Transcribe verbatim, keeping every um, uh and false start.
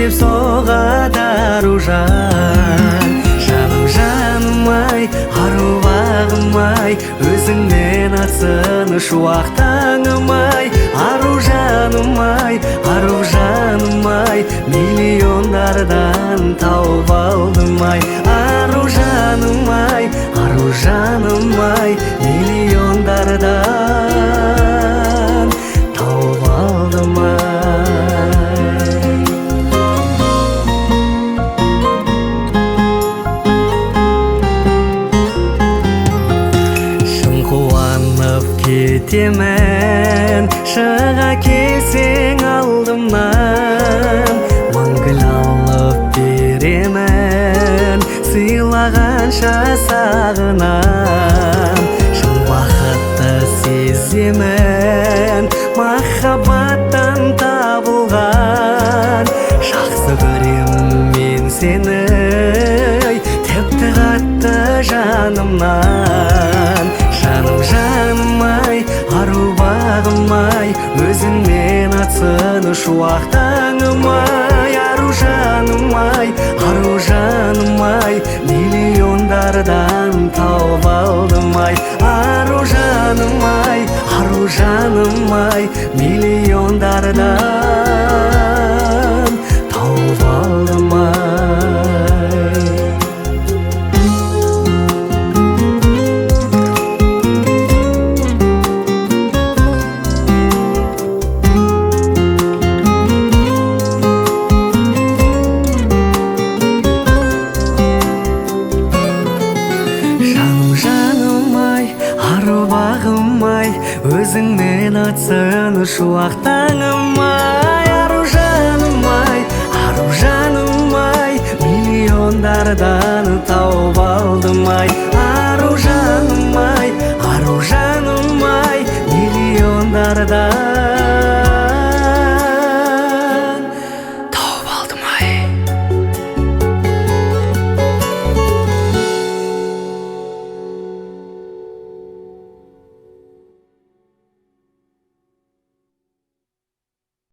деп соғады аружан. Жаным жаным-ай, аруағым-ай, өзіңнен атсын шуақтаңым-ай. Аружаным-ай, аружаным-ай, миллиондардан тауып алдым-ай. Аружаным-ай, аружаным-ай, миллиондардан тауып алдым-ай. Кетемен, шыға келсең алдымнан, маңгіл алып беремен, сыйлағанша сағынам. Шын бақытты сеземен, махаббаттан табылған. Жақсы көрем мен сені, тіпті қатты жанымнан. Жаным жаным-ай, ару-бағым-ай, өзіңнен атсын шуақтаңым-ай. Ару-жаным-ай, ару-жаным-ай, миллиондардан тауып алдым-ай. Ару-жаным-ай, ару-жаным-ай, миллиондардан тауып алдым-ай. Ару-бағым-ай, өзіңнен атсын шуақтаңым-ай. Ару-жаным-ай, ару-жаным-ай, миллиондардан